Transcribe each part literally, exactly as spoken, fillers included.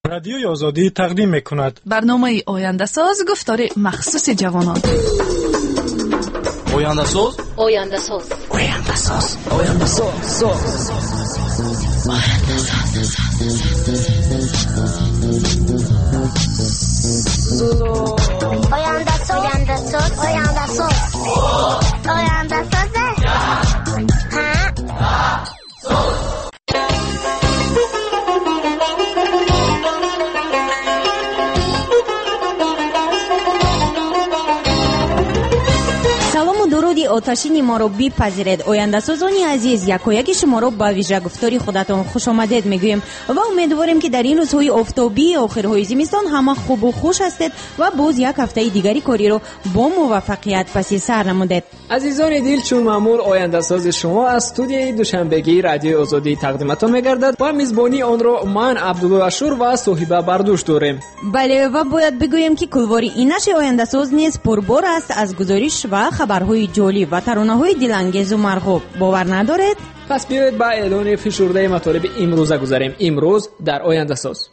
رادیوی آزادی تقدیم می‌کند برنامه آینده ساز گفتار مخصوص جوانان. آینده ساز آینده ساز آینده ساز آینده ساز آینده ساز آینده ساز آینده ساز آینده ساز آتشین ما رو بپذیرید. آینده سازانی عزیز، یکایک شما رو با ویژه گفتاری خودتان خوش آمدید میگویم و امیدواریم که در این روزهای آفتابی آخرهای زمستان همه خوب و خوش هستید و باز یک هفته دیگری کاری رو با موفقیت پس سر نمودید. عزیزان دل، چون معمول آینده ساز شما از استودیوی دوشنبگی رادیو آزادی تقدیمتان میگردد و میزبانی آن رو من عبدالله اشور و صاحبه بردوش داریم. بله، و باید بگویم که کلواری این نشر آینده ساز نیز پربار است از گزارش و خبرهای جالب و ترانه‌های دلانگیز و مرغوب. باور ندارید؟ پس بیایید با اعلان فشرده مطالب امروز گذاریم. امروز در آینده ساز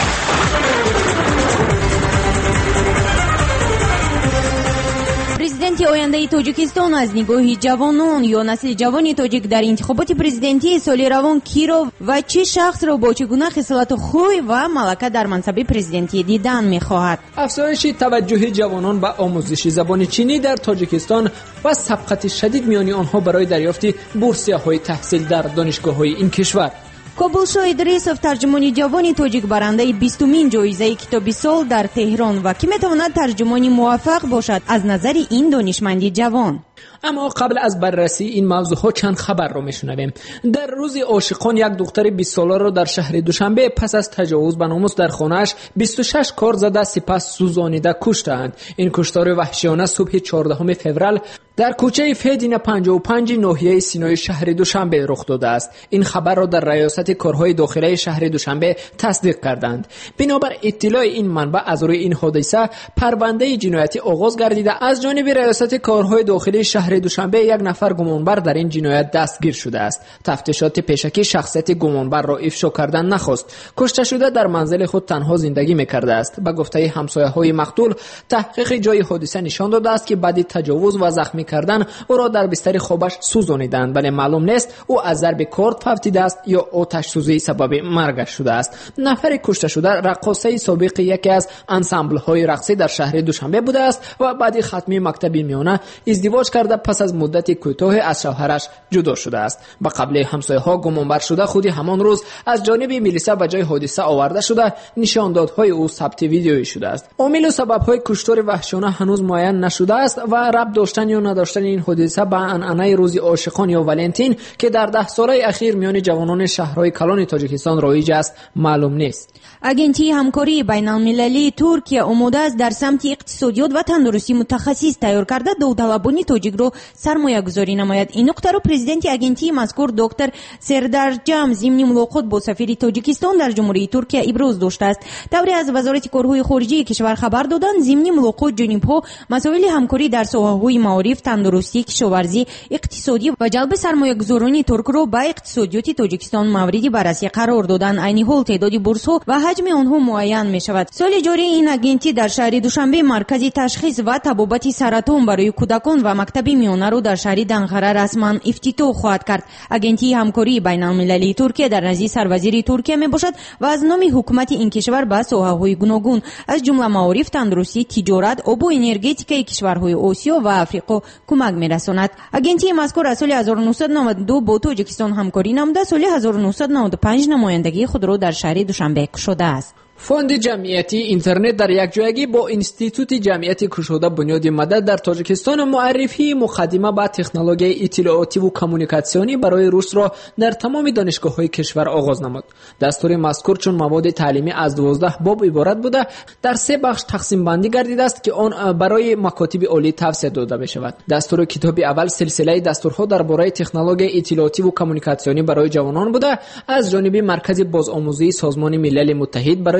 پرزیدنت آینده تاجیکستان از نگاه جوانان یا نسل جوانی تاجیک در انتخابات پرزیدنتی سال روان کی را و چه شخص را با چگونه خصلت خوی و ملکه در منصب پرزیدنتی دیدن می‌خواهد. افزایش توجه جوانان به آموزش زبان چینی در تاجیکستان و سبقت شدید میان آنها برای دریافت بورسیه‌های تحصیل در دانشگاه‌های این کشور. کابلشاه ادریسوف ترجمانی جوانی تاجیک برنده بیستمین جایزه کتاب سال در تهران و که میتواند ترجمانی موفق باشد از نظر این دانشمندی جوان. اما قبل از بررسی این موضوع ها چند خبر رو میشنویم. در روز عاشقان یک دختر بیست ساله را در شهر دوشنبه پس از تجاوز به ناموس در خانه‌اش بیست و شش کار زده سپس سوزانیده کشتند. این کشتار وحشیانه صبح چهاردهم فوریه در کوچه فدین پنجاه و پنج ناحیه سینای شهر دوشنبه رخ داده است. این خبر را در ریاست کارهای داخلی شهر دوشنبه تصدیق کردند. بنابر اطلاع این منبع از روی این حادثه پرونده جنایتی آغاز گردیده از جانب ریاست کارهای داخلی شهر دوشنبه یک نفر گمانبر در این جنایت دستگیر شده است. تفتیشات پیشکی شخصیت گمانبر را افشا کردن نخواست. کشته شده در منزل خود تنها زندگی می‌کرده است. به گفته همسایه‌های مقتول، تحقیق جای حادثه نشان داده است که بعد تجاوز و زخمی کردن او را در بستر خوابش سوزانیدند، ولی معلوم نیست او از ضرب کارد فوتیده است یا آتش سوزی سبب مرگش شده است. نفر کشته شده رقاصه سابق یکی از انسامبل‌های رقصی در شهر دوشنبه بوده است و بعد ختم مکتب میانه ازدواج کرده پس از مدت کوتاه از شوهرش جدا شده است. به قبل همسایه‌ها گمانبر شده خود همان روز از جانب میلیسا به جای حادثه آورده شده، نشاندادهای او ثبت ویدیویی شده است. عامل و سبب‌های کشتار وحشیانه هنوز معین نشده است و ربط داشتن یا نداشتن این حادثه به عنعنه روز عاشقان یا ولنتین که در ده ساله اخیر میان جوانان شهرهای کلان تاجیکستان رایج است معلوم نیست. اگنتی همکاری بین‌المللی ترکیه آماده است در سمت اقتصادیات و تندرستی متخصص تیار کرده داوطلبان تاجیک را سرمایه گذاری نماید. این نکته را پرزیدنت اگنتی مذکور دکتر سردار جام ضمن ملاقات با سفیر تاجیکستان در جمهوری ترکیه ابراز داشته است. طوری از وزارت کارهای خارجه کشور خبر دادند ضمن ملاقات جانب‌ها مسائل همکاری در ساحه‌های معارف، تندرستی، کشاورزی، اقتصادی و جلب سرمایه‌گذاران ترک را به اقتصادیات تاجیکستان مورد بررسی قرار دادند. عین حال تعداد بورس‌ها و حجم آنها معین می‌شود. سال جاری این اگنتی در شهر دوشنبه مرکز تشخیص و طبابت سرطان برای کودکان و مکتب میانه را در شهر دنقره رسما افتتاح خواهد کرد. اگنتی همکاری بین‌المللی ترکیه در نزد سروزیر ترکیه میباشد و از نام حکومت این کشور به ساحه‌های گوناگون از جمله معارف، تندرستی، تجارت، آب و انرژتیک کشورهای آسیا و آفریقا کمک می‌رساند. اگنتی مذکور از سال هزار و نهصد و نود و دو با تاجیکستان همکاری نموده، سال هزار و نهصد و نود و پنج نمایندگی خود را در شهر دوشنبه گشوده است. فوند جمعیتی اینترنت در یک جایگی با اینستیتوت جمعیتی گشوده بنیاد مدد در تاجیکستان معرفی مقدمه به تکنولوژی اطلاعاتی و کمیونیکاسیونی برای رشد را در تمام دانشگاه‌های کشور آغاز نمود. دستور مذکور چون مواد تعلیمی از دوازده باب عبارت بوده، در سه بخش تقسیم بندی گردیده است که آن برای مکاتب عالی توسعه داده بشود. دستور کتاب اول سلسله دستورها درباره تکنولوژی اطلاعاتی و کمیونیکاسیونی برای جوانان بوده، از جانب مرکز بازآموزی سازمان ملل متحد برای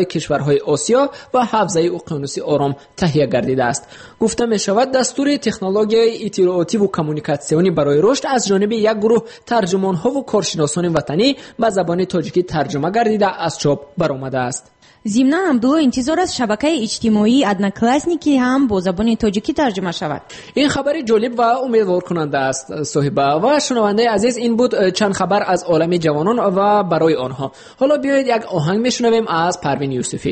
کشورهای آسیا و حوزه اقیانوس آرام تهیه گردیده است. گفته می شود دستور تکنولوژی اطلاعاتی و کمیونیکاسیونی برای رشد از جانب یک گروه ترجمان‌ها و کارشناسان وطنی به زبان تاجیکی ترجمه گردیده از چاپ برآمده است. ضمناً عبدالله انتظار است شبکه اجتماعی ادناکلاسنیکی هم با زبان تاجیکی ترجمه شود. این خبر جالب و امیدوار کننده است صاحبه و شنونده عزیز. این بود چند خبر از عالم جوانان و برای آنها. حالا بیایید یک آهنگ میشنویم از پروین یوسفی.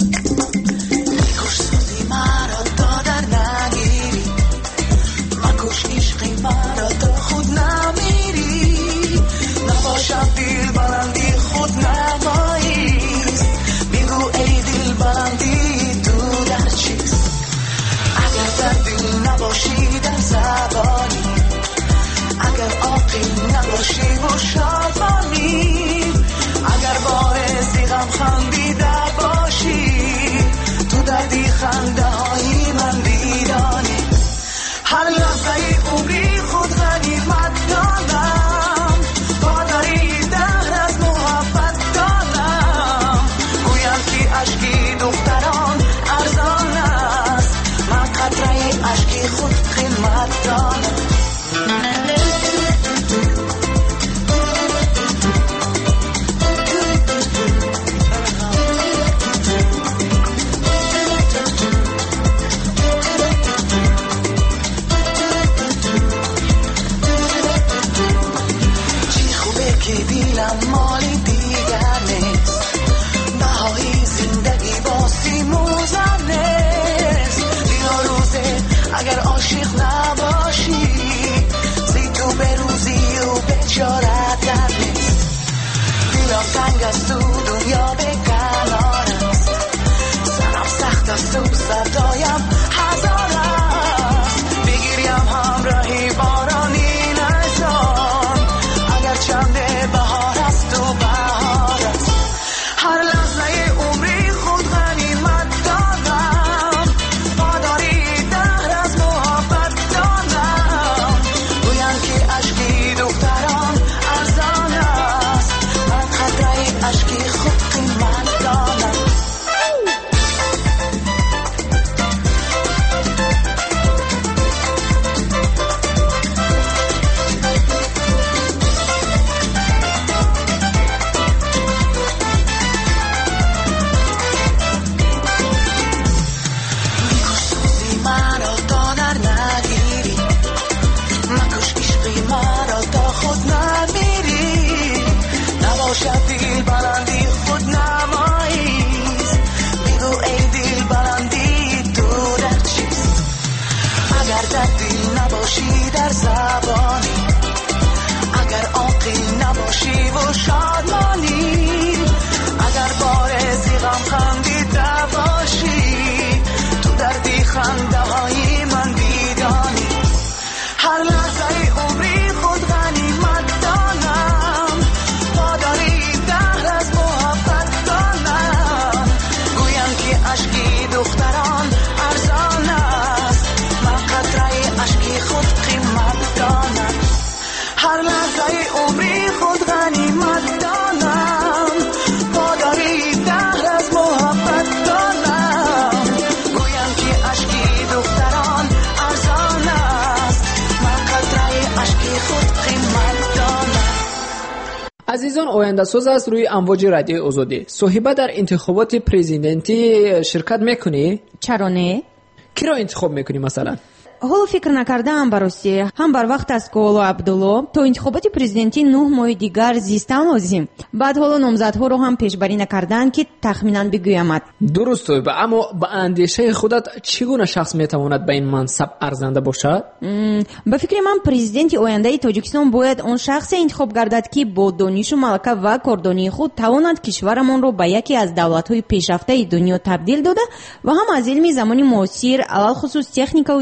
عزیزان، آینده ساز است روی امواج رادیو آزادی. صاحبه در انتخابات پرزیدنتی شرکت میکنی؟ چرا نه؟ کی را انتخاب میکنی مثلا؟ حالا فکر نکردم براستی هم بر وقت است که حالا عبدالله تا انتخابات پرزیدنتی نه ماه دیگر زیستن لازم. بعد حالا نامزدها رو هم پیشبری نکردن که تخمینا بگویمد. درست، اما با اندیشه خودت چگونه شخص میتواند به این منصب ارزنده باشد؟ به فکر من پرزیدنت آینده تاجیکستان باید اون شخص انتخاب گردد که با دانش و ملکه و کاردانی خود تواند کشورمان رو به یکی از دولت‌های پیشرفته دنیا تبدیل داده و هم از علم زمانی معاصر علل خصوص تکنیک و تکنولوژی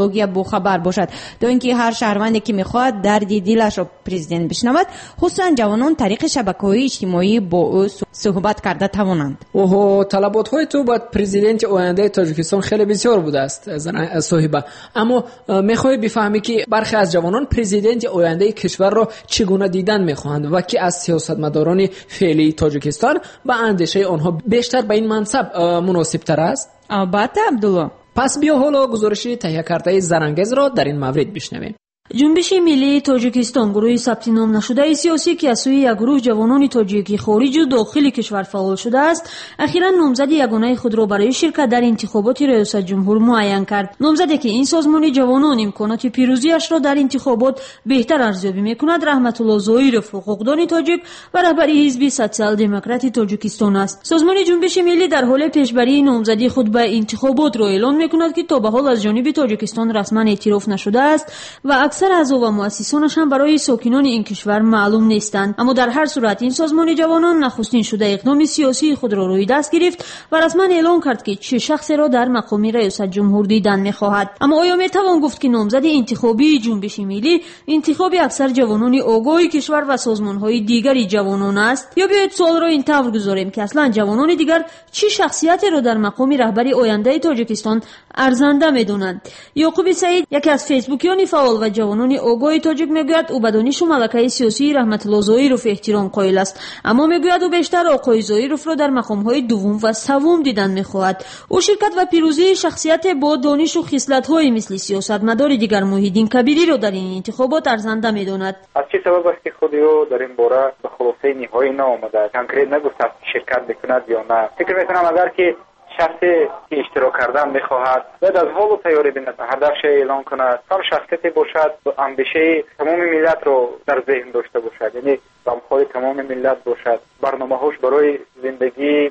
تکنولوژی باخبر باشد تا اینکه هر شهروندی که میخواهد درد دلش را پرزیدنت بشنود، خصوصا جوانان طریق شبکه‌های اجتماعی با او صحبت کرده توانند. اوه، طلبات‌های تو با پرزیدنت آینده تاجیکستان خیلی بسیار بوده است صاحبه، اما میخوای بفهمی که برخی از جوانان پرزیدنت آینده کشور را چگونه دیدن میخواهند و که از سیاستمداران فعلی تاجیکستان با اندیشه آنها بیشتر به این منصب مناسب تر است. البته عبدالله. پس بیا حالا گزارش تهیه کرده زرانگیز را در این مورد بشنویم. جنبش ملی تاجیکستان گروه ثبت نام نشده سیاسی که از سوی یک گروه جوانان تاجیکی خارج و داخل کشور فعال شده است، اخیراً نامزد یگانه خود را برای شرکت در انتخابات ریاست جمهور معین کرد. نامزدی که این سازمان جوانان امکانات پیروزیش را در انتخابات بهتر ارزیابی می‌کند، رحمت الله ظاهرов، حقوقدان تاجیک و رهبری حزب سوسیال دموکرات تاجیکستان است. سازمان جنبش ملی در حال پیشبری نامزدی خود به انتخابات را اعلام می‌کند که تا به حال از جانب تاجیکستان رسما اعتراف نشده است و اکثر اعضا و مؤسسانش هم برای ساکنان این کشور معلوم نیستند. اما در هر صورت این سازمان جوانان نخستین شده اقدام سیاسی خود را روی دست گرفت و رسما اعلام کرد که چه شخصی را در مقام ریاست جمهور دیدن می‌خواهد. اما آیا می‌توان گفت که نامزد انتخابی جنبش ملی انتخاب اکثر جوانان آگاه کشور و سازمان‌های دیگری جوانان است؟ یا بیاید سوال را این طور گذاریم که اصلا جوانان دیگر چه شخصیتی را در مقام رهبری آینده تاجیکستان ارزنده می‌دانند؟ یعقوب سعید، یکی از فیسبوکیان فعال و جوانان آگاه تاجیک، میگوید او به دانش و ملکه سیاسی رحمت الله ظاهرov احترام قائل است، اما میگوید او بیشتر آقای ظاهرov را در مقام‌های دوم و سوم دیدن می‌خواهد. او شرکت و پیروزی شخصیت با دانش و خصلت‌های مثل سیاستمدار دیگر موحدین کبیری را در این انتخابات ارزنده می‌داند. از چه سبب است که خود او در این باره به خلاصه نهایی نآمده، کنکریت نگفته شرکت بکند یا نه. فکر می‌کنم اگر که شخصی که اشتراک کردن میخواهد باید از حال و تیاری بیند، هدفش اعلان کند، هم شخصیتی باشد اندیشه تمام ملت رو در ذهن داشته باشد، یعنی غمخوار تمام ملت باشد، برنامه‌هاش برای زندگی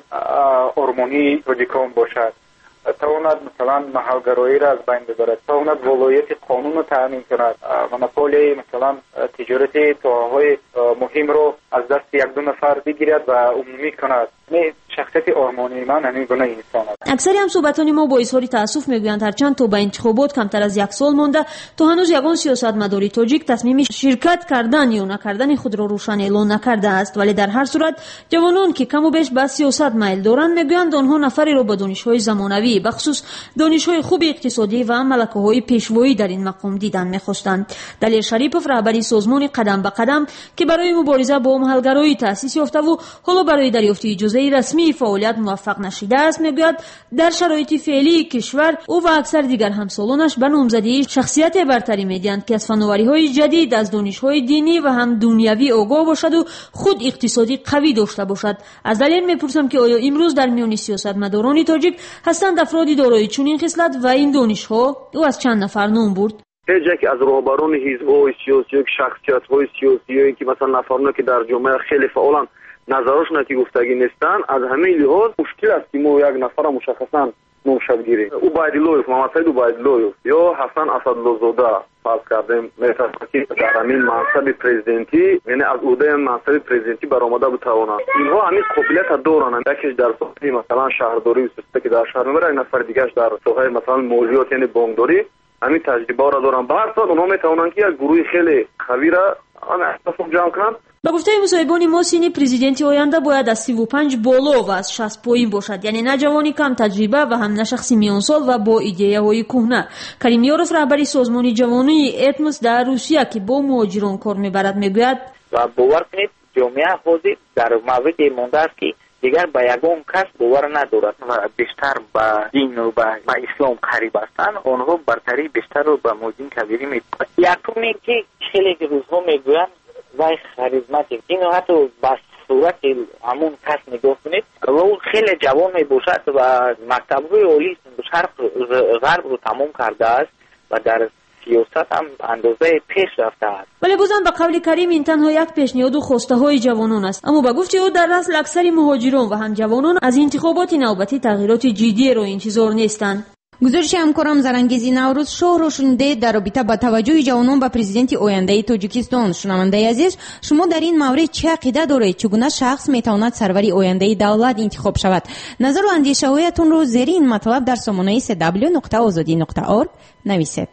آرمانی تاجیکان باشد، تواند مثلا محلگرایی را از بین ببرد، تواند ولایت قانون را تامین کند، مونوپولی مثلا تجارتی توهای مهم رو از دست یک دو نفر بگیرد و عمومی کند. نه شخصیت آرمانی من همین گونه انسان است. اکثری هم صحبتان ما با اظهار تاسف میگویند هرچند تو به انتخابات کمتر از یک سال مانده تو هنوز یگان سیاستمداری تاجیک تصمیم شرکت کردن یا نکردن خود را روشن اعلان نکرده است، ولی در هر صورت جوانان که کم و بیش به سیاست میل دارند میگویند آنها نفری را با دانش‌های زمانوی به خصوص دانش‌های خوب اقتصادی و ملکه‌های پیشوایی در این مقام دیدن می‌خواستند. دلیل شریپوف، رهبری سازمان قدم به قدم که برای مبارزه با محلگرایی تأسیس یافته و حالا برای دریافت اجازه رسمی فعالیت موفق نشده است، میگوید در شرایط فعلی کشور او و اکثر دیگر همسالانش به نامزدی شخصیت برتری میدهند که از فناوری‌های جدید، از دانش‌های دینی و هم دنیوی آگاه باشد و خود اقتصادی قوی داشته باشد. از دلیل میپرسم که آیا امروز در میان سیاستمداران تاجیک هستند افرادی دارای چنین خصلت و این دانش‌ها؟ او از چند نفر نام برد. هیچ که از رهبران حزب‌های سیاسی، شخصیت‌های سیاسی که مثلا نفرانی که در جامعه خیلی فعالن نظرشون که گفتگی نیستن، از همه لحاظ مشکل است که ما یک نفر مشخصا نامشد گیریم. عبیدالله محمد سعید عبیدالله یا حسن اسدالله زاده فرض کردیم میتونه که در همین منصب پرزیدنتی، یعنی از عهده منصب پرزیدنتی برآمده بتوانند. اینها همین قابلیت دارند، یکیش در ساحه مثلا شهرداری و سیاست که در شهر میبره، یک نفر دیگهش در ساحه مثلا مالیات یعنی بانکداری همین تجربه را دارن. به هر صورت اونها میتوانند که یک گروه خیلی قوی را آن احساس جمع کنند. به گفته مصاحبان ما، سن پرزیدنت آینده باید از سی و پنج بالا و از شصت پایین باشد، یعنی نه جوانی کم تجربه و هم نه شخصی میان سال و با ایده های کهنه. کریم یاروف، رهبری سازمان جوانی اتموس در روسیه که با مهاجران کار میبرد، میگوید و باور کنید جامعه حاضر در موردی مانده است که دیگر به یگان کس باور ندارد و بیشتر به دین و به اسلام قریب هستند. آنها برتری بیشتر رو به موجین کبیری میدهند. یکمی که خیلی روزها میگویند وای خریزمتی اینو حتی با صورت همون کس نگاه کنید و اون خیلی جوان می باشد و مکتب‌های عالی شرق غرب رو تمام کرده است و در سیاست هم اندازه پیش رفته است. ولی بازم به قول کریم این تنها یک پیشنهاد و خواسته های جوانان است، اما به گفته او در اصل اکثر مهاجران و هم جوانان از انتخابات نوبتی تغییرات جدی را انتظار نیستند. гузориши ҳамкорам Зарангези Наврӯз шоҳро шунидед дар робита ба таваҷҷӯҳи ҷавонон ба президенти ояндаи Тоҷикистон. Шунавандаи азиз, шумо дар ин маврид чӣ ақида доред? Чӣ гуна шахс метавонад сарвари ояндаи давлат интихоб шавад? назару андешаҳоятонро зери ин матлаб дар сомонаи эс дабл ю нуқта озодӣ нуқта орг нависед.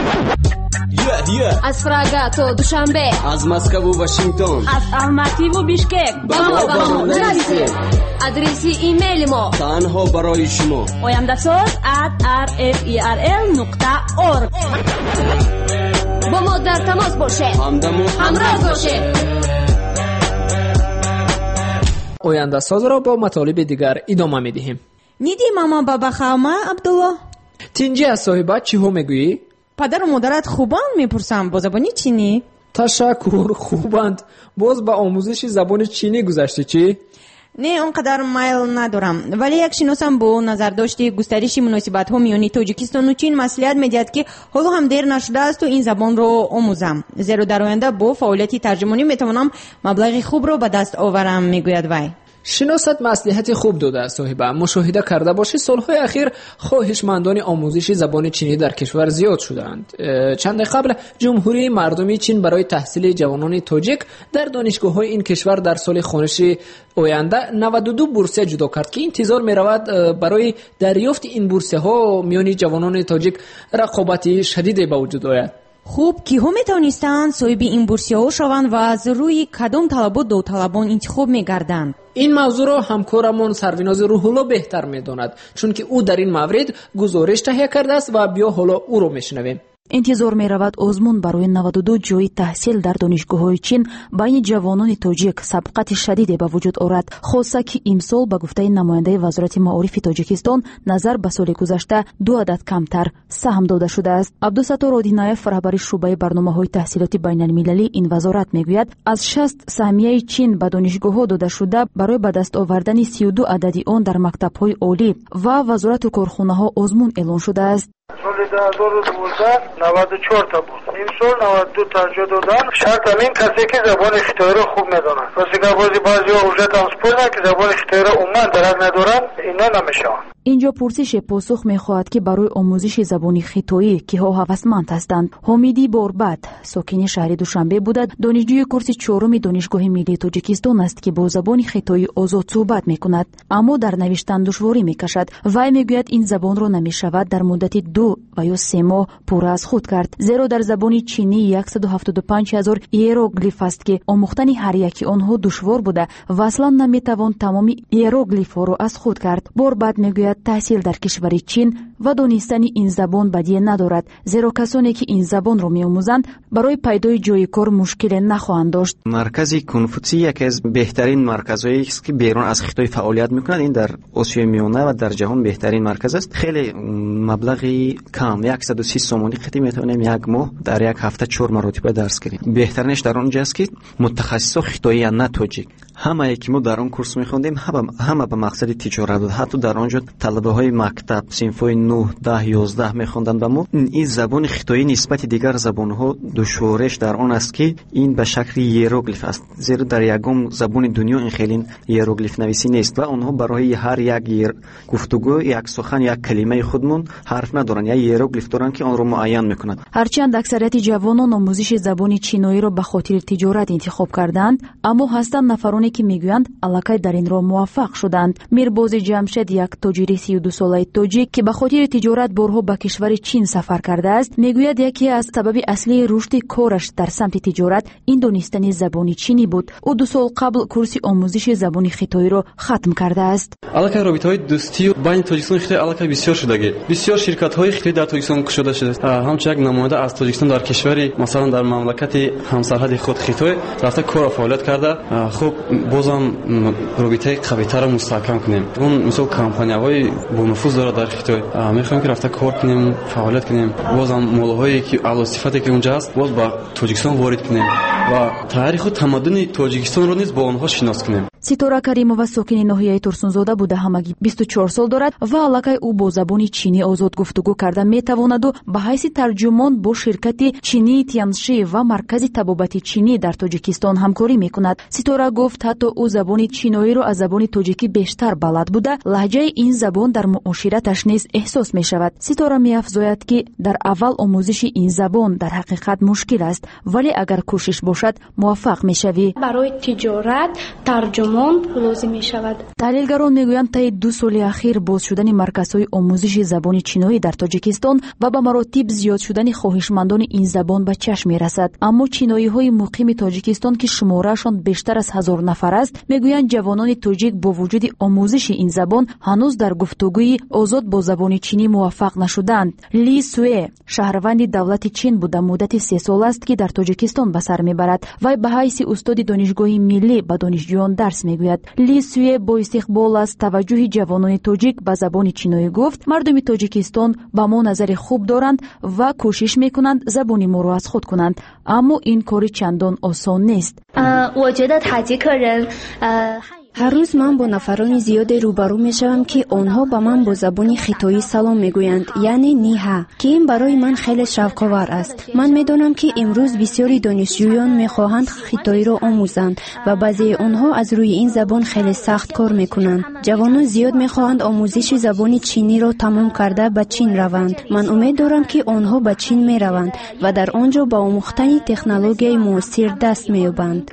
аз Прага то Душанбе, аз Москву Вашингтон, аз Алмативу Бишкек ба мо ба мо нависед. адреси имейли мо танҳо барои шумо ояндасоз at r f e r l нуқта org. бо мо дар тамос бошед, ҳамдаму ҳамроҳ бошед. ояндасозро бо матолиби дигар идома медиҳем. ниди мама бабахама Абдулло, тинҷи аз соҳиба чиҳо мегӯӣ? падару модарат хубанд мепурсам бо забони чинӣ? ташаккур, хубанд. боз ба омӯзиши забони чинӣ гузашти чӣ? не он қадар майл надорам, вале як шиносам бо назардошти густариши муносибатҳо миёни Тоҷикистону Чин маслиҳат медиҳад ки ҳоло ҳам дер нашудаасту ин забонро омӯзам, зеро дар оянда бо фаъолияти тарҷумонӣ метавонам маблағи хубро ба даст оварам, мегӯяд вай. шиносат маслиҳати хуб додааст соҳиба. мушоҳида карда бошӣ, солҳои ахир хоҳишмандони омӯзиши забони чинӣ дар кишвар зиёд шудаанд. чанде қабл ҷумҳурии мардуми Чин барои таҳсили ҷавонони тоҷик дар донишгоҳҳои ин кишвар дар соли хониши оянда наваду ду бурсия ҷудо кард ки интизор меравад барои дарёфти ин бурсияҳо миёни ҷавонони тоҷик рақобати шадиде ба вуҷуд ояд. хуб, киҳо метавонистанд соҳиби ин бурсияҳо шаванд ва аз рӯи кадом талабот довталабон интихоб мегарданд? ин мавзӯъро ҳамкорамон Сарвинози Рӯҳулло беҳтар медонад, чунки ӯ дар ин маврид гузориш таҳия кардааст ва биё ҳоло ӯро мешунавем. интизор меравад озмун барои наваду ду ҷои таҳсил дар донишгоҳҳои Чин байни ҷавонони тоҷик сабқати шадиде ба вуҷуд орад, хоса ки имсол ба гуфтаи намояндаи Вазорати маорифи Тоҷикистон назар ба соли гузашта ду адад камтар саҳм дода шудааст. Абдусаттор Одинаев, раҳбари шӯъбаи барномаҳои таҳсилоти байналмилалӣ ин вазорат мегӯяд, аз шаст саҳмияи Чин ба донишгоҳҳо дода шуда барои ба даст овардани си ю ду адади он дар мактабҳои олӣ ва вазорату корхонаҳо озмун эълон шудааст. соли ду ҳазору дувоздаҳ наваду чор та буд, имсол наваду ду тарҷоҳ додан. шарт ҳамин касе ки забони хитоиро хуб медонад. бозигарбози баъзиҳо ҳуҷҷатам спӯрданд ки забони хитоиро умуман дарак надоранд, ино намешаванд. инҷо пурсише посух мехоҳад ки барои омӯзиши забони хитоӣ киҳо ҳавасманд ҳастанд. ҳомидӣ Борбат, сокини шаҳри Душанбе буда, донишҷӯи курси чоруми Донишгоҳи Миллии Тоҷикистон аст ки бо забони хитоӣ озод суҳбат мекунад, аммо дар навиштан душворӣ мекашад. вай мегӯяд ин забонро намешавад дар муддати ду ва ё се моҳ пурра аз худ кард, зеро дар забони чинӣ яксаду ҳафтоду панҷ ҳазор иероглиф аст ки омӯхтани ҳар яки онҳо душвор буда ва аслан наметавон тамоми иероглифҳоро аз худ кард. Борбат мегӯяд таҳсил дар кишвари Чин ва донистани ин забон бадие надорад, зеро касоне ки ин забонро меомӯзанд барои пайдои ҷойи кор мушкиле нахоҳанд дошт. маркази Конфутсий яке аз беҳтарин марказҳоест ки берун аз Хитой фаъолият мекунад. ин дар Осиёи Миёна ва дар ҷаҳон беҳтарин марказ аст. хеле маблағи кам, яксаду си сомонӣ қитӣ метавонем як моҳ дар як ҳафта чор маротиба дарс гирем. беҳтаринаш дар он ҷаст ки мутахассисо хитоия на тоҷик. ҳамае ки мо дар он курс мехондем ҳама ба мақсади тиҷорат буд. ҳатто дар он ҷо талабаҳои мактаб синфҳои нӯҳ даҳ ёздаҳ мехонданд ба мо. ин забони хитоӣ нисбати дигар забонҳо душвореш дар он аст ки ин ба шакли иероглиф аст, зеро дар ягон забони дунё ин хелин иероглифнависӣ нест ва онҳо барои ҳар як гуфтугӯ, як сухан, як калимаи худмон ҳарф надоранд, як иероглиф доранд ки онро муайян мекунад. ҳарчанд аксарияти ҷавонон омӯзиши забони чиноиро ба хотири тиҷорат интихоб карданд, аммо ҳастанд нафароне ки мегӯянд аллакай дар ин роҳ муваффақ шуданд. Мирбози Ҷамшед, як тоҷири си ю ду солаи тоҷик ки ба хотири тиҷорат борҳо ба кишвари Чин сафар кардааст, мегӯяд яке аз сабаби аслии рушди кораш дар самти тиҷорат ин донистани забони чинӣ буд. ӯ ду сол қабл курси омӯзиши забони хитоиро хатм кардааст. аллакай робитаҳои дӯстӣ байни Тоҷикистон ва Хитой аллакай бисёр шудагӣ. бисёр ширкатҳои хитоӣ дар Тоҷикистон кушода шудааст. ҳамчун як намоянда аз Тоҷикистон дар кишвари масалан дар мамлакати ҳамсарҳади худ Хитой рафта кор ва фаъолият карда, хуб бозам робитаи қавитарро мустаҳкам кунем. он мисол компанияҳои бонуфуз дорад дар Хитой. мехоҳем ки рафта кор кунем, фаъолият кунем. бозам молҳои ки аълосифате ки унҷа аст боз ба Тоҷикистон ворид кунем ва таъриху тамаддуни Тоҷикистонро низ бо онҳо шинос кунем. ситора каримова сокини ноҳияи турсунзода буда ҳамагӣ бисту чор сол дорад ва аллакай ӯ бо забони чинӣ озод гуфтугӯ карда метавонаду ба ҳайси тарҷумон бо ширкати чинии тянши ва маркази табобати чинӣ дар тоҷикистон ҳамкорӣ мекунад. ситора гуфт ҳатто ӯ забони чиноиро аз забони тоҷикӣ бештар балад буда лаҳҷаи ин забон дар муошираташ низ эҳсос мешавад. ситора меафзояд ки дар аввал омӯзиши ин забон дар ҳақиқат мушкил аст, вале агар кӯшиш бошад муваффақ мешавӣ. барои тиҷорат тарҷумон лозим мешавад. таҳлилгарон мегӯянд таи ду соли ахир боз шудани марказҳои омӯзиши забони чиноӣ дар тоҷикистон ва ба маротиб зиёд шудани хоҳишмандони ин забон ба чашм мерасад. аммо чиноиҳои муқими тоҷикистон ки шумораашон бештар аз ҳазор нафар аст мегӯянд ҷавонони тоҷик бо вуҷуди омӯзиши ин забон ҳанӯз дар гуфтугӯи озод бо забони чинӣ муваффақ нашуданд. ли суэ шаҳрванди давлати чин буда муддати се сол аст ки дар тоҷикистон ба сар мебарад. вай ба ҳайси устоди донишгоҳи миллӣ ба донишҷӯён дарс мегӯяд. ли суэ бо истиқбол аз таваҷҷӯҳи ҷавонони тоҷик ба забони чиноӣ гуфт мардуми тоҷикистон ба мо назари хуб доранд ва кӯшиш мекунанд забони моро аз худ кунанд, аммо ин кори чандон осон нест. ҳар рӯз ман бо нафарони зиёде рӯбарӯ мешавам ки онҳо ба ман бо забони хитоӣ салом мегӯянд, яъне ниҳа, ки ин барои ман хеле шавқовар аст. ман медонам ки имрӯз бисёри донишҷӯён мехоҳанд хитоиро омӯзанд ва баъзеи онҳо аз рӯи ин забон хеле сахт кор мекунанд. ҷавонон зиёд мехоҳанд омӯзиши забони чиниро тамом карда ба чин раванд. ман умед дорам ки онҳо ба чин мераванд ва дар он ҷо ба омӯхтани технологияи муосир даст меёбанд.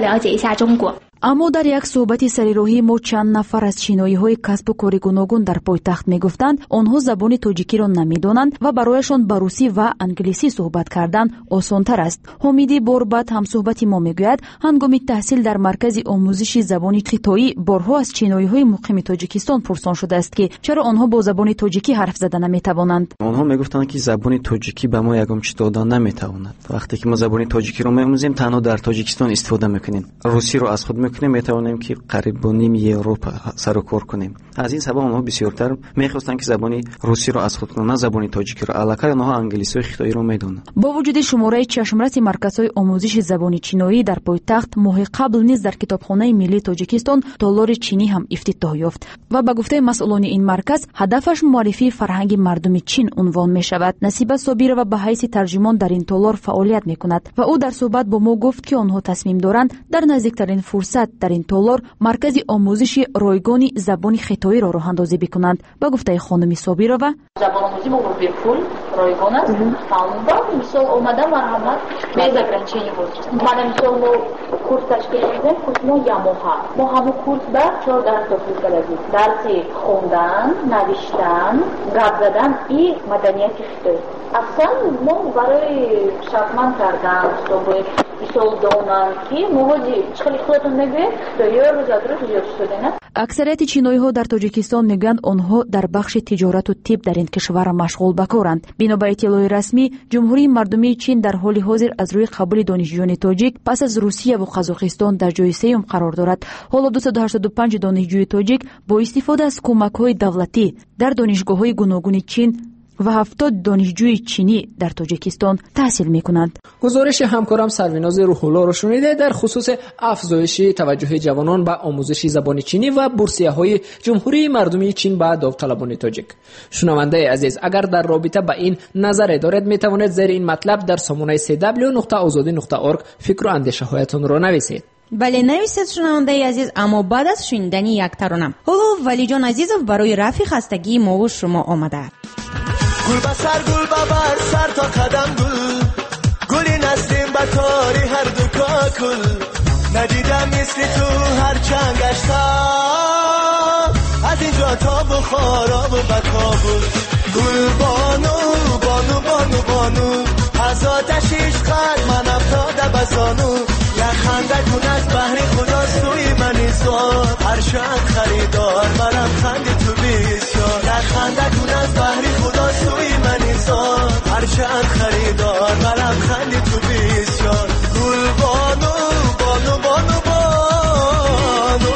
аммо дар як суҳбати сарироҳӣ мо чанд нафар аз чиноиҳои касбу кори гуногун дар пойтахт мегуфтанд онҳо забони тоҷикиро намедонанд ва барояшон ба русӣ ва англисӣ суҳбат кардан осонтар аст. ҳомиди борбат ҳамсуҳбати мо мегӯяд ҳангоми таҳсил дар маркази омӯзиши забони хитоӣ борҳо аз чиноиҳои муқими тоҷикистон пурсон шудааст ки чаро онҳо бо забони тоҷикӣ ҳарф зада наметавонанд. онҳо мегуфтанд ки забони тоҷикӣ ба мо ягомчи дода наметавонад. вақте ки мо забони тоҷикиро меомӯзем танҳо дар тоҷикистон истифода мекунем. русиро аз худ мекунем, метавонем ки қариб бо ними Европа сару кор кунем. аз ин сабаб онҳо бисёртар мехостанд ки забони русиро аз худ кунанд, на забони тоҷикиро. аллакай онҳо англисӣ ва хитоиро медонанд. бо вуҷуди шумораи чашмраси марказҳои омӯзиши забони чиноӣ дар пойтахт моҳи қабл низ дар китобхонаи миллии тоҷикистон толори чинӣ ҳам ифтитоҳ ёфт ва ба гуфтаи масъулони ин марказ ҳадафаш муаррифии фарҳанги мардуми чин унвон мешавад. насиба собирова ба ҳайси тарҷимон дар ин толор фаъолият мекунад ва ӯ дар суҳбат бо мо гуфт ки онҳо тасмим доранд дар наздиктарин фурсат дар ин толор маркази омӯзиши ройгони забони хитоиро роҳандозӣ бикунанд. ба гуфтаи хонуми Собирова, забономӯзӣ бо фул ройгон аст. Ва мисол омада марҳамат без ограничения возраста. Мана мисол мо курс ташкил мекунем, курс мо ямоҳа. Мо ҳамон курс ба чор дарс дохил кардем. Дарси хондан, навиштан, гап задан и маданияти хитоӣ. Аслан мо барои шартманд кардан, чтобы мисол донанд ки моҳози чихели худатон мегӯед хитоиё рӯз аз рӯз зиёд шудена. аксарияти чиноиҳо дар тоҷикистон мегӯянд онҳо дар бахши тиҷорату тиб дар ин кишвар машғул ба коранд. бино ба иттилои расмӣ ҷумҳурии мардумии чин дар ҳоли ҳозир аз рӯи қабули донишҷӯёни тоҷик пас аз русияву қазоқистон дар ҷои сеюм қарор дорад. ҳоло дуюз ҳаштоду панҷ донишҷӯи тоҷик бо истифода аз кӯмакҳои давлатӣ дар донишгоҳҳои гуногуни чин ва ҳафтод донишҷӯи чинӣ дар тоҷикистон таҳсил мекунанд. гузориши ҳамкорам Сарвинози Рӯҳуллоро шуниде дар хусуси афзоиши таваҷҷӯҳи ҷавонон ба омӯзиши забони чинӣ ва бурсияҳои ҷумҳурии мардуми чин ба довталабони тоҷик. шунавандаи азиз, агар дар робита ба ин назаре доред, метавонед зери ин матлаб дар сомонаи си дабл ю нуқта озодӣ нуқта орг фикру андешаҳоятонро нависед. бале нависед шунавандаи азиз, аммо баъд аз шунидани як тарона ҳоло Валиҷон Азизов барои рафъи хастагии мову шумо омадааст. گل به سر گل ببر سر تا قدم گل گلی نسرین به تاری هر دو کاکل ندیدم مثل تو هر چند گشتم از اینجا تا بخارا و به کابل گل بانو بانو بانو بانو از آتش عشقت من افتاده به زانو لخنده کن از بحر خدا سوی من ایزار هر شب خریدار منم خنده تو بسیار لخنده کن از بحر خدا سوی من ایزار هر شب خریدار منم خنده تو بسیار گل بانو بانو بانو بانو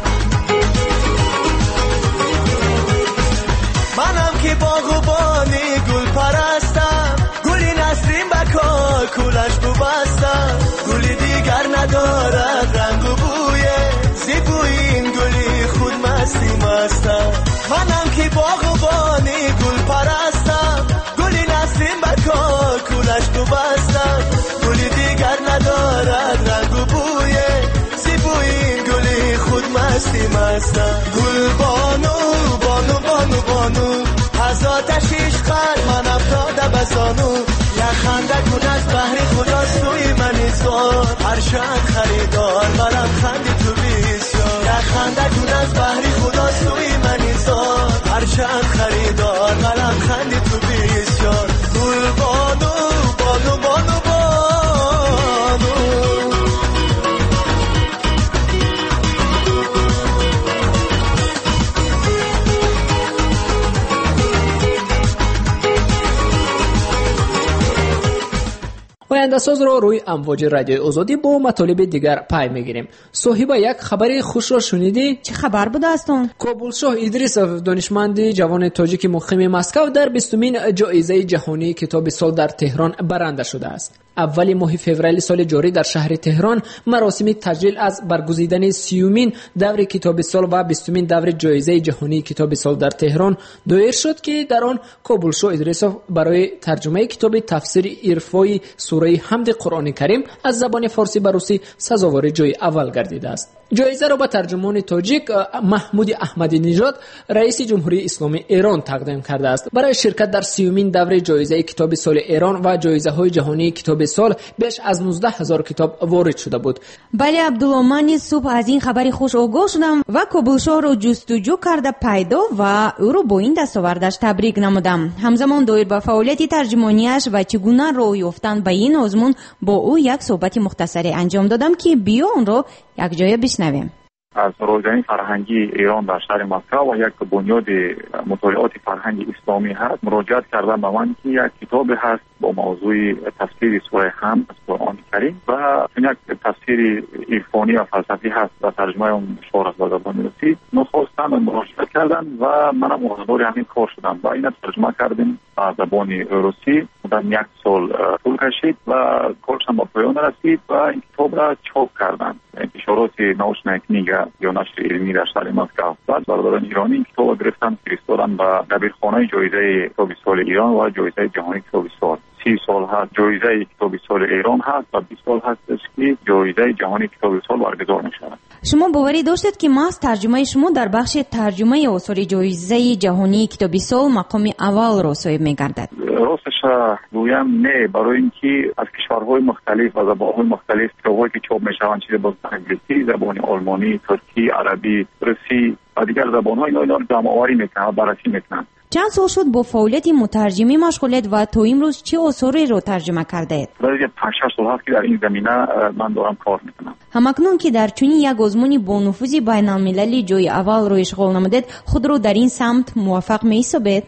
منم که باغبانی کولش ببستم گلی دیگر ندارد رنگ و بویه زیبوی این گلی خود مستی مستم منم که باغبانی گل پرستم گلی نسلیم بکار کولش ببستم گلی دیگر ندارد رنگ و بویه زیبوی این گلی خود مستی مستم گل بانو بانو بانو بانو از آتشیش قلب من افتاده بزانو لخنده کن از بحر خدا سوی من ایزار هر شد خریدار منم خندی تو بیسیار لخنده کن از بحر خدا سوی من ایزار هر شد خریدار منم خندی تو بیسیار گل بانو بانو بانو بانو آینده‌ساز را روی امواج رادیو آزادی با مطالب دیگر پی میگیریم. صاحب یک خبر خوش را شنیدی؟ چه خبر بود استون؟ کابلشاه ادریسوف دانشمند جوان تاجیک مقیم مسکو در بیستمین جایزه جهانی کتاب سال در تهران برنده شده است. اول ماه فوریه سال جاری در شهر تهران مراسم تجلیل از برگزیدن سیومین دور کتاب سال و بیستمین دور جایزه جهانی کتاب سال در تهران دایر شد که در آن کابلشاه ادریسوف برای ترجمه کتاب تفسیر ارفای سوره حمد قرآن کریم از زبان فارسی به روسی سزاوار جای اول گردیده است. جایزه را به ترجمان تاجیک محمود احمدی نژاد رئیس جمهوری اسلامی ایران تقدیم کرده است. برای شرکت در سیومین دور جایزه کتاب سال ایران و جایزه های جهانی کتاب سال بیش از نوزده هزار کتاب وارد شده بود. بله عبدالله، من صبح از این خبر خوش آگاه شدم و کابلشاه را جستجو کرده پیدا و او را با این دستاوردش تبریک نمودم. همزمان دایر به فعالیت ترجمانیش و چگونه راه یافتن به این آزمون با او یک صحبت مختصری انجام دادم که بیا اون را یک جای بشنویم. از روزنامه فرهنگی ایران در شهر مسکو و یک بنیاد مطالعات فرهنگی اسلامی هست مراجعت کردم به من که یک کتاب هست با موضوع تفسیر سوره حمد از قرآن کریم و یک تفسیر عرفانی و فلسفی هست و ترجمه اون مشهور است به زبان روسی. نخواستم مراجعه کردم و منم عضو همین کار شدم و این ترجمه کردیم به زبان روسی. در یک سال طول کشید و کارشم به پایان رسید و این کتاب را چاپ کردم. انتشارات نوشن کнига یا نشر علمی در شهر مسکو. بعد برادران ایرانی این کتاب گرفتن فرستادن به دبیرخانه جایزه کتاب سال ایران و جایزه جهانی کتاب سال. سی سال هست جایزه کتاب سال ایران هست و بیست سال هست که جایزه جهانی کتاب سال برگزار می‌شود. شما باوری داشتید که ما از ترجمه شما در بخش ترجمه آثار جایزه جهانی کتاب سال مقام اول را صاحب می‌گردد؟ راستش گویم نه، برای اینکه از کشورهای مختلف و زبان‌های مختلف کتاب‌هایی که چاپ می‌شوند چه با انگلیسی، زبان آلمانی، ترکی، عربی، روسی و دیگر زبان‌های اینا رو جمع‌آوری می‌کنند، بررسی می‌کنند. چند سال شد با فعالیت مترجمی مشغولیت و تا امروز چه آثاری رو ترجمه کرده اید؟ برای پنج شش سال هست که در این زمینه من دارم کار میکنم. همکنون که در چنین یک آزمون با نفوذ بین المللی جای اول رو اشغال نمودید، خود رو در این سمت موفق می‌حسابید؟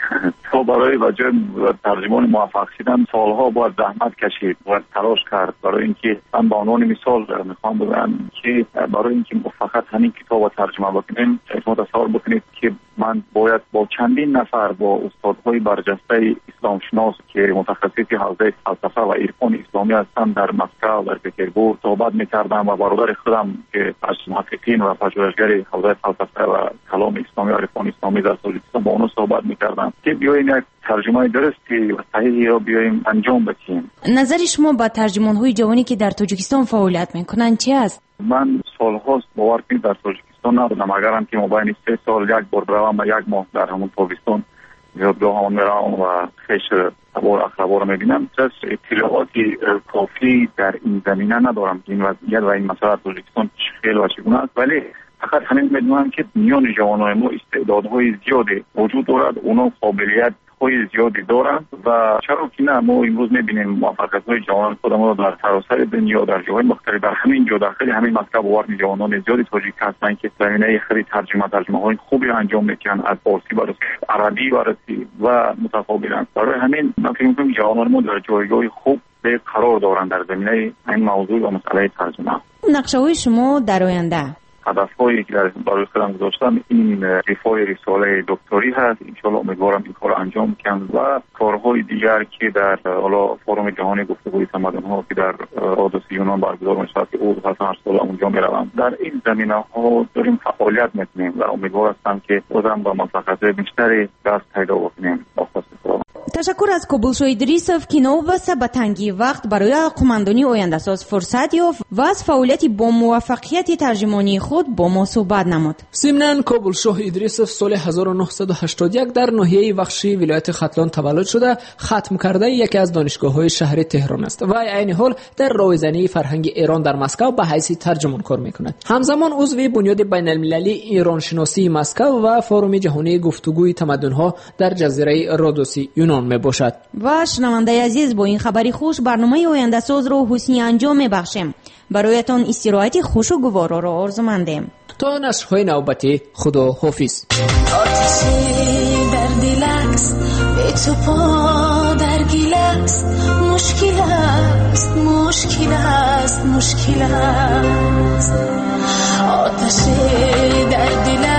تو برای وجه ترجمان موفق شدن سالها باید زحمت کشید و تلاش کرد. برای اینکه من به عنوان مثال میخوام بگم که برای اینکه فقط همین کتاب رو ترجمه بکنیم، شما تصور بکنید که من باید با چندین نفر با استادهای برجسته اسلام شناس که متخصصی حوزه فلسفه و عرفان اسلامی هستند در مسکو در پترزبورگ صحبت میکردم و برادر خودم که از محققین و پژوهشگر حوزه فلسفه و کلام اسلامی و عرفان اسلامی در تاجیکستان با اونها صحبت میکردم که بیایم یک ترجمه درستی و صحیحی رو بیایم انجام بدیم. نظر شما با ترجمان‌های جوانی که در تاجیکستان فعالیت میکنن چی است؟ من سالهاست باور کنید در تاجیکستان نبودم، اگرم که مبین سه سال یک بار بروم و یک ماه در همون تابستان یادگاه همون میروم و خیش تبار اخبار رو میبینم. جز اطلاعاتی کافی در این زمینه ندارم که این وضعیت و این مسئله تاجیکستان خیلی و چگونه است، ولی فقط همین میدونم که میان جوانای ما استعدادهای زیادی وجود دارد، اونا قابلیت های زیادی دارند و چرا که نه ما امروز میبینیم موفقیت های جوانان خودمون در سراسر دنیا در جاهای مختلف در همین جا داخل همین مسکو باور جوانان زیادی تاجیک هستن که زمینه خیلی ترجمه ترجمه های خوبی انجام میکنن از فارسی به عربی و روسی و متقابلا. برای همین من فکر میکنم جوانان ما در جایگاه خوب به قرار دارند در زمینه این موضوع و مسئله ترجمه. نقشه های شما در آینده؟ هدفهایی که در برای خودم گذاشتم این رفاه رساله دکتری هست. ان شاء الله امیدوارم این کار انجام کنم و کارهای دیگر که در حالا فروم جهانی گفتگوی تمدن‌ها که در رودوس یونان برگزار میشه که او هر سال اونجا میروم، در این زمینه‌ها داریم فعالیت میکنیم و امیدوار هستم که خودم با متخصص بیشتری دست پیدا بکنیم. تشکر از کابلشو ادریسوف که نوبسته به تنگی وقت برای قماندانی آینده‌ساز فرصت یافت و از فعالیت با موفقیت ترجمانی خود با ما صحبت نمود. ضمناً کابلشو ادریسوف سال هزار و نهصد و هشتاد و یک در ناحیه وخشی ولایت ختلان تولد شده، ختم کرده یکی از دانشگاه‌های شهر تهران است و عین حال در راهزنی فرهنگ ایران در مسکو به حیث ترجمان کار می‌کند. همزمان عضو بنیاد بین‌المللی ایران شناسی مسکو و فروم جهانی گفتگوی تمدن‌ها در جزیره رودوس یونان می باشد. و شنونده عزیز، با این خبری خوش برنامه آینده ساز رو حسنی انجام می بخشیم. برایتان استراحت خوش و گوارا را آرزومندیم. تا نشرهای نوبتی، خدا حافظ. آتشی در دل است، به تو پا در گل است، مشکل است مشکل است مشکل است. آتشی در دل